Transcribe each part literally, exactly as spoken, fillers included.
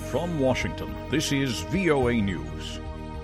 From Washington, this is V O A News.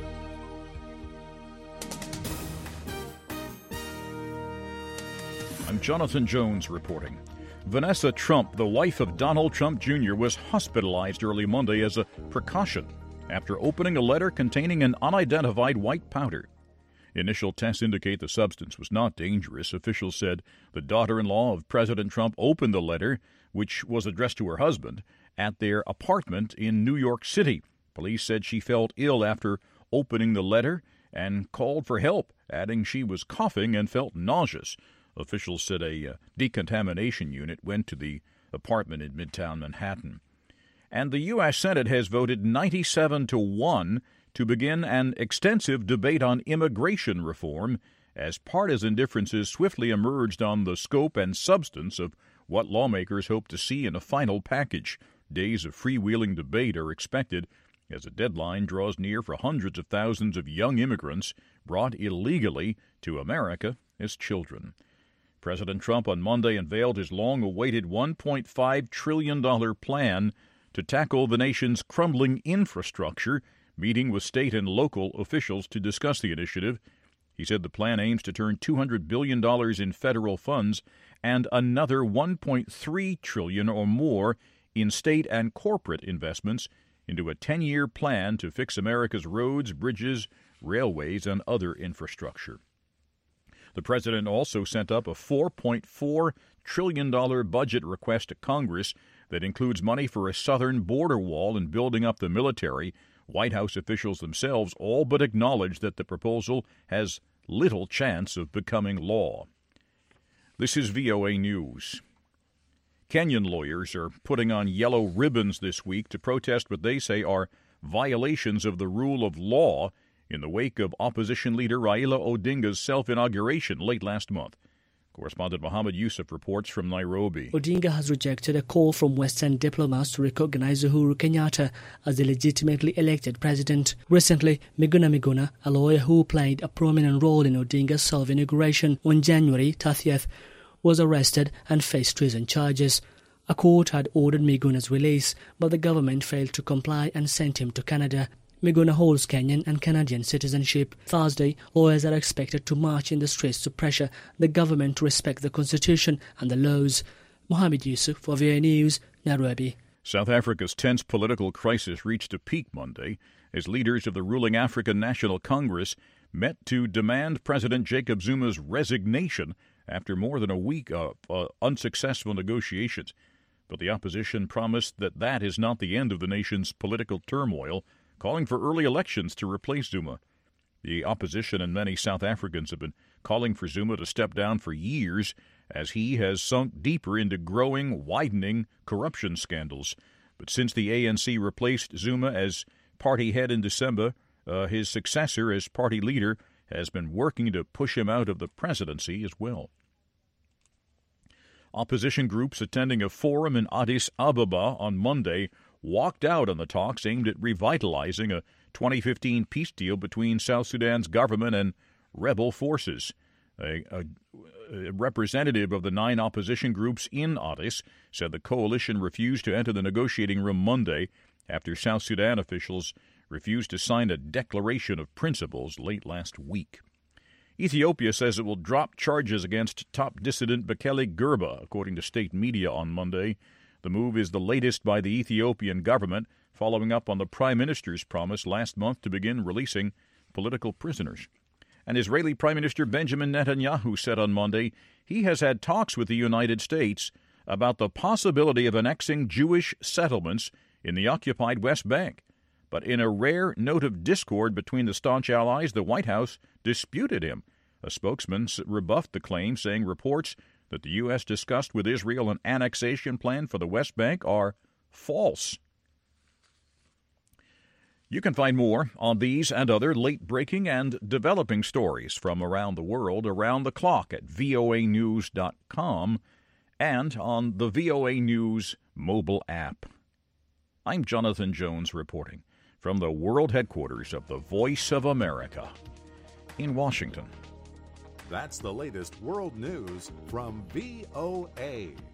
I'm Jonathan Jones reporting. Vanessa Trump, the wife of Donald Trump Junior, was hospitalized early Monday as a precaution after opening a letter containing an unidentified white powder. Initial tests indicate the substance was not dangerous. Officials said the daughter-in-law of President Trump opened the letter, which was addressed to her husband, at their apartment in New York City. Police said she felt ill after opening the letter and called for help, adding she was coughing and felt nauseous. Officials said a uh, decontamination unit went to the apartment in Midtown Manhattan. And the U S. Senate has voted ninety-seven to one to begin an extensive debate on immigration reform as partisan differences swiftly emerged on the scope and substance of what lawmakers hope to see in a final package. Days of freewheeling debate are expected as a deadline draws near for hundreds of thousands of young immigrants brought illegally to America as children. President Trump on Monday unveiled his long-awaited one point five trillion dollars plan to tackle the nation's crumbling infrastructure, meeting with state and local officials to discuss the initiative. He said the plan aims to turn two hundred billion dollars in federal funds and another one point three trillion dollars or more in state and corporate investments into a ten-year plan to fix America's roads, bridges, railways, and other infrastructure. The president also sent up a four point four trillion dollars budget request to Congress that includes money for a southern border wall and building up the military. White House officials themselves all but acknowledge that the proposal has little chance of becoming law. This is V O A News. Kenyan lawyers are putting on yellow ribbons this week to protest what they say are violations of the rule of law in the wake of opposition leader Raila Odinga's self-inauguration late last month. Correspondent Mohammed Yusuf reports from Nairobi. Odinga has rejected a call from Western diplomats to recognize Uhuru Kenyatta as the legitimately elected president. Recently, Miguna Miguna, a lawyer who played a prominent role in Odinga's self-inauguration on January thirtieth, was arrested and faced treason charges. A court had ordered Miguna's release, but the government failed to comply and sent him to Canada. Miguna holds Kenyan and Canadian citizenship. Thursday, lawyers are expected to march in the streets to pressure the government to respect the constitution and the laws. Mohammed Yusuf for V O A News, Nairobi. South Africa's tense political crisis reached a peak Monday as leaders of the ruling African National Congress met to demand President Jacob Zuma's resignation after more than a week of uh, unsuccessful negotiations. But the opposition promised that that is not the end of the nation's political turmoil, calling for early elections to replace Zuma. The opposition and many South Africans have been calling for Zuma to step down for years as he has sunk deeper into growing, widening corruption scandals. But since the A N C replaced Zuma as party head in December, uh, his successor as party leader has been working to push him out of the presidency as well. Opposition groups attending a forum in Addis Ababa on Monday walked out on the talks aimed at revitalizing a twenty fifteen peace deal between South Sudan's government and rebel forces. A, a, a representative of the nine opposition groups in Addis said the coalition refused to enter the negotiating room Monday after South Sudan officials refused to sign a declaration of principles late last week. Ethiopia says it will drop charges against top dissident Bekele Gerba, according to state media on Monday. The move is the latest by the Ethiopian government, following up on the prime minister's promise last month to begin releasing political prisoners. And Israeli Prime Minister Benjamin Netanyahu said on Monday he has had talks with the United States about the possibility of annexing Jewish settlements in the occupied West Bank. But in a rare note of discord between the staunch allies, the White House disputed him. A spokesman rebuffed the claim, saying reports that the U S discussed with Israel an annexation plan for the West Bank are false. You can find more on these and other late-breaking and developing stories from around the world around the clock at V O A news dot com and on the V O A News mobile app. I'm Jonathan Jones reporting from the world headquarters of the Voice of America in Washington. That's the latest world news from V O A.